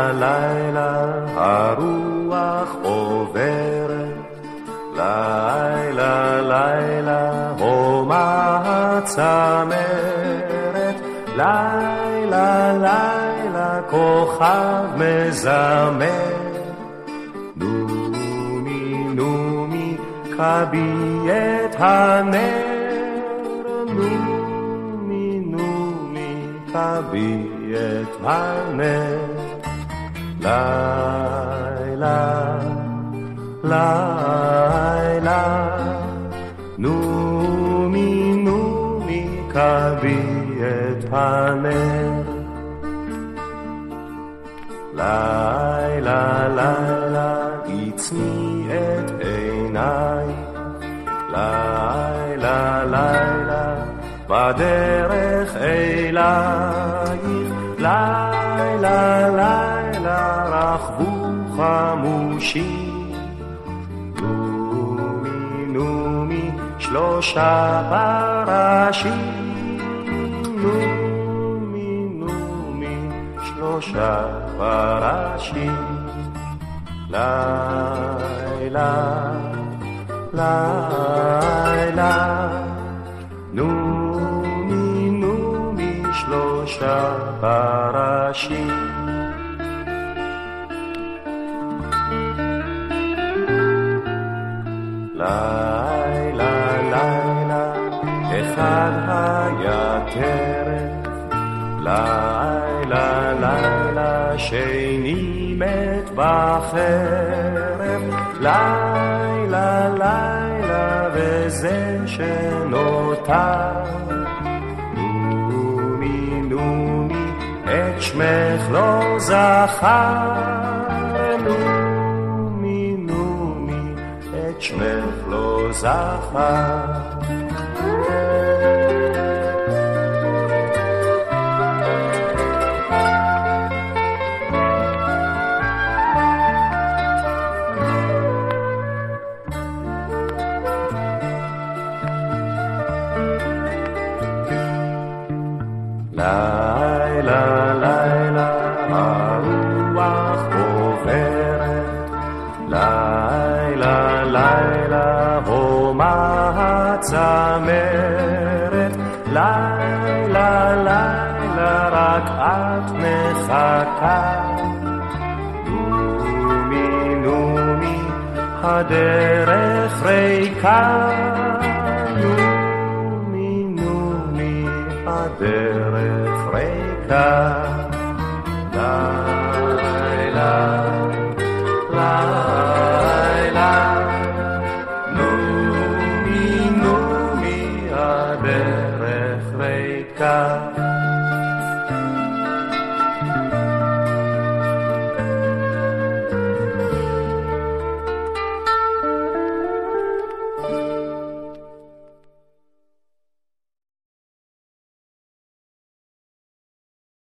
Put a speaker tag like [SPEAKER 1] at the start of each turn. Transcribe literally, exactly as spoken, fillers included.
[SPEAKER 1] לילה הרוח עוברת, לילה לילה הומה הצמרת, לילה לילה כוכב מזמר. נומי נומי כבי את הנר, נומי נומי כבי את הנר. לילה לילה נומי נומי כבי את הנר. לילה לילה עצמי את עיניי, לילה לילה בדרך אלייך, לילה לילה רכבו חמושים. נומי נומי שלושה פרשים, נומי נומי שלושה פרשים. לילה לילה נומי נומי שלושה פרשים. לילה לילה אחד היה טרף, לילה לילה שני מת בחרב, לילה לילה וזה שנותר. נומי נומי את שמך לא זכר, נומי נומי את שמך לא זכר. לילה לילה הרוח עוברת, לילה לילה הומה הצמרת, לילה לילה רק את מחכה. נומי נומי הדרך ריקה, נומי נומי הדרך ריקה. לילה לילה נומי נומי הדרך ריקה.